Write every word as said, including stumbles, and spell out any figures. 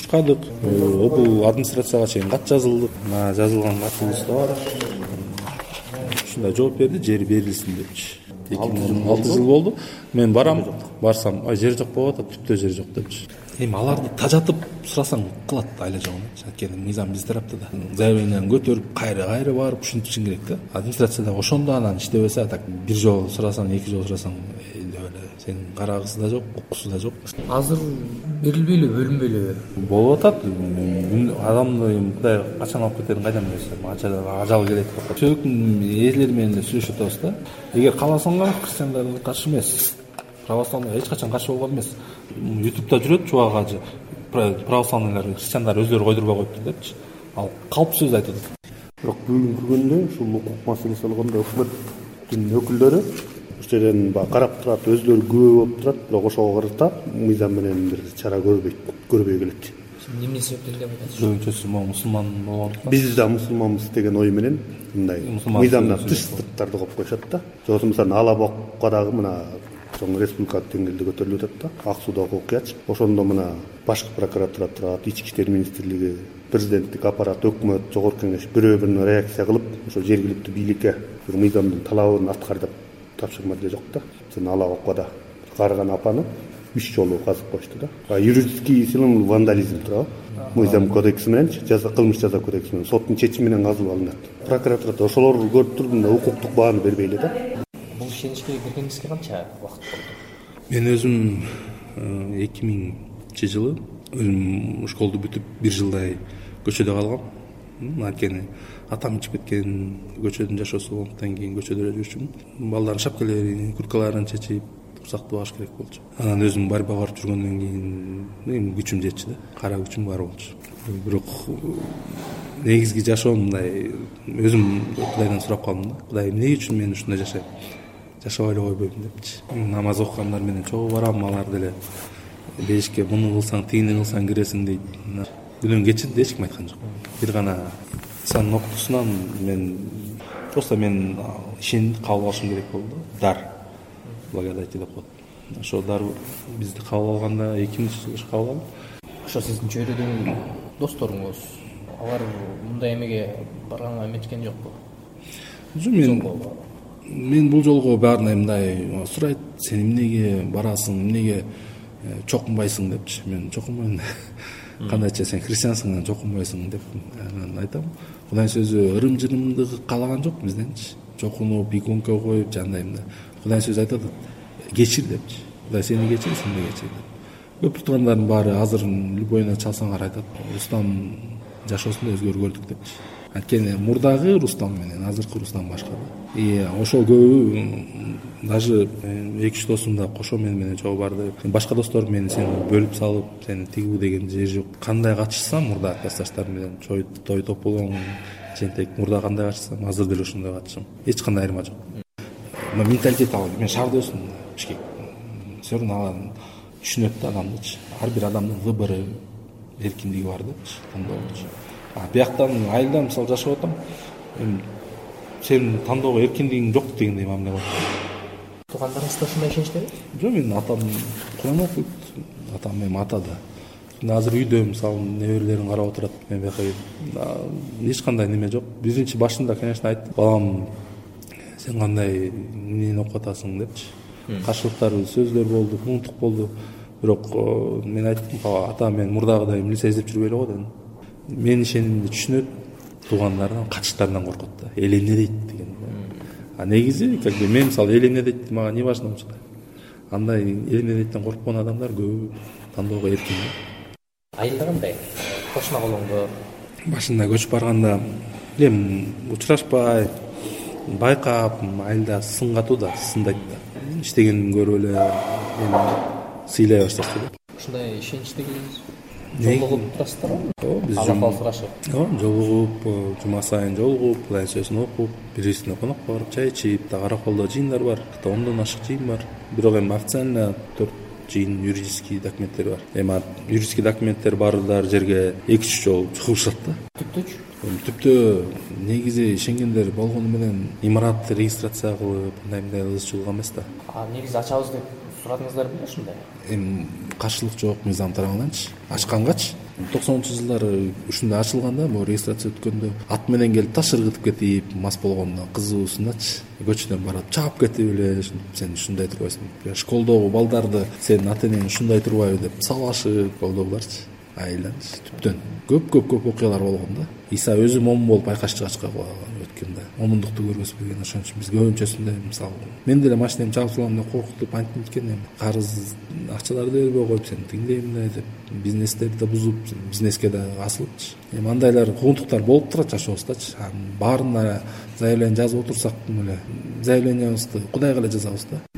чыкпадык. Бул администрацияга чейин кат жазылдык. Мына жазылган катыбыз да бар. Ушундай жооп берди, жери берилсин депчи. эки миң он алты жыл болду. Мен барам, барсам, ай жер жок болуп атат, түптө жер жок депчи. Эми аларды тажатып сурасаң кылат айла жогун. Анткени мыйзам биз тарапта да. Заявлениени көтөрүп, кайра-кайра барып ушинтишин керек да. Администрацияда ошондо анан иштебесе, так бир жолу сурасаң, эки жолу сурасаң, эле сенин карагысы да жок, укугусу да жок. Азыр берилбейлби, бөлүнбөйлүбү? Болуп атат. Адамды мындай качан алып кетерин кайдан билесиз? Ажал келет деп. Чөйрөктүн ээлери менен эле сүйлөшүп атабыз да. Эгер кааласаңар, христиандар каршы эмес. Православный эч качан каршы болгон эмес. Ютубта жүрөт чубак ажы. Православныйлар, христиандар өздөрү койдурбай коюптур депчи. Ал калп сөз айтып атат. Бирок бүгүнкү күндө ушул укук маселеси алганда өкмөттүн өкүлдөрү ушул жерден баягы карап турат, өздөрү күбө болуп турат, бирок ошого карата мыйзам менен бир чара көрбөйт, көрбөй келет. Эмне себептен деп атасыз? Көбүнчөсү мусулман болгондуктан. Биз да мусулманбыз деген ой менен мындай мыйзамдан тыш сырттарды коюп коюшат да. Жоготу мисалы Алабокко дагы мына чоң республикалык деңгээлде көтөрүлүп атат да. Ак сууда окуяч. Ошондо мына башкы прокуратура турат, ички иштер министрлиги, президенттик аппарат, өкмөт, жогорку кеңеш бирөө бирине реакция кылып, ошо жергиликтүү бийликке бир мыйзамдын талабын аткар деп тапшырма деле жок да. Жана Алабоккода карыган апаны үч жолу казып коюшту да. Юридический силам вандализм турабы? Мыйзам кодекси менен, жаза кылмыш жаза кодекси менен соттун чечими менен казылып алынат. Прокуратурада ошолор көрүп туруп мына укуктук бааны бербей эле да. Бул ишеничке киргениңизге канча убакыт болду? Мен өзүм эки миңинчи жылы өзүм школду бүтүп бир жылдай көчөдө калгам. Анткени атам ичип кеткен, көчөдүн жашоосу болгондон кийин көчөдө жүрчүмүн. Балдардын шапкаларын, курткаларын чечип сактап алыш керек болчу. Анан өзүм борьба барып жүргөндөн кийин күчүм жетчи да, кара күчүм бар болчу. Бирок негизги жашоом мындай өзүм Кудайдан сурап калдым да. Кудай эмне үчүн мен ушундай жашайм? Жашап эле койбойм депчи. Намаз окугандар менен чогуу барам, алар деле бешикке муну кылсаң, тигини кылсаң киресиң дейт. Күнөн кечирди эч ким айткан жок. Бир гана Исанын окутуусунан мен просто мен ишенди кабыл алышым керек болду. Дар благодати деп коет. Ошо дар бизди кабыл алганда эки миңинчи жылы кабыл алды. Ошо сиздин чөйрөдөн досторуңуз, алар мындай эмеге барганга эметкен жокпу? Жок, мен мен бул жолго баарына мындай сурайт, сен эмнеге барасың, эмнеге чокунбайсың депчи. Мен чокунбайм. Кандайча сен христиансың, чокунбайсың деп анан айтам. Кудайдын сөзү ырым-жырымды каалаган жок бизденчи. Чокунуп, иконка коюп жандайм да. Кудайдын сөзү айтат, кечир депчи. Кудай сени кечир, сен да кечир деп. Көп туугандардын баары азыр любойуна чалсаңар айтат, Рустам жашоосунда өзгөрүү көрдүк депчи. Анткени мурдагы Рустам менен азыркы Рустам башка да. И ошол көбү даже эки үч досум да кошо мен менен чогуу барды. Башка досторум мени сени бөлүп салып, сени тигүү деген жер жок. Кандай качышсам мурда классташтарым менен чой той тополоң, жентек мурда кандай качышсам азыр деле ошондой качышам. Эч кандай айырма жок. Менталитет ал. Мен шаарда өстүм, Бишкек. Все равно алар түшүнөт да адамдычы. Ар бир адамдын выбору, эркиндиги бар депчи, тандоочу. А бияктан айылда мисалы жашап атам. Эми сен тандоого эркиндигиң жок дегендей мамиле кылат. Туугандарыңыз да ушундай ишеничтеби? Жок, менин атам Куран окуйт. Атам эми ата да. Азыр үйдө мисалы неберелерин карап отурат. Мен бияка эч кандай неме жок. Биринчи башында, конечно, айтты. Балам, сен кандай эмнени окуп атасың депчи. Каршылыктар, сөздөр болду, кумундук болду. Бирок мен айттым, ата мен мурдагыдай милиция издеп жүрбөй эле го дедим. Мен ишенимди түшүнөт, туугандардан, катыштарынан коркот да. Эл эмне дейт деген. А негизи, как бы мен мисалы эл эмне дейт, мага не важно болчу. Андай эл эмне дейттен коркпон адамдар көп, тандоого эркин. Айылда кандай? Кошуна колоңдор. Башында көчүп барганда эми учурашпай, байкап, айылда сын катуу да, сындайт да. Иштегенин көрүп эле эми сыйлай башташты да. Ушундай ишеничтегиңиз жолугуп турасыздарбы? Ооба, биз Алла сурашып. Ооба, жолугуп, жума сайын жолугуп, Кудайдын сөзүн окуп, бирисине конокко барып чай ичип, да караколдо жыйындар бар, ондон ашык жыйын бар. Бирок эми официально төрт жыйын юридический документтер бар. Эми юридический документтер баардар жерге эки үч жолу чыгышат да. Түптүчү? Түптө негизи ишенгендер болгону менен имарат регистрация кылып, мындай ыз чыгылган эмес да. А негизи ачабыз деп сурадыңыздар беле ушундай? Эми каршылык жок мыйзам тарабынанчы. Ачкангачы токсонунчу жылдары ушундай ачылган да, могу регистрация өткөндө ат менен келип таш ыргытып кетип, мас болгондо кызыбысындачы көчөдөн барып чаап кетип эле, сен ушундай турбайсың, школдогу балдарды сенин ата энең ушундай турбайбы деп салашып колдогуларчы. Айланчы түптөн көп көп көп окуялар болгон да. Иса өзү момун болуп байкашчыга чыга өткөндө момундукту көргөзбөгөн. Ошон үчүн биз көбүнчөсүндө мисалы мен деле машинамды чалып салам деп коркутуп антип экен, эми карыз акчаларды бербей коюп сени тиңдейм да деп бизнестерди да бузуп, бизнеске да асылыпчы. Эми андайлар куугунтуктар болуп турат жашообуздачы. Баарына заявление жазып отурсак эле заявлениябызды Кудайга эле жазабыз да.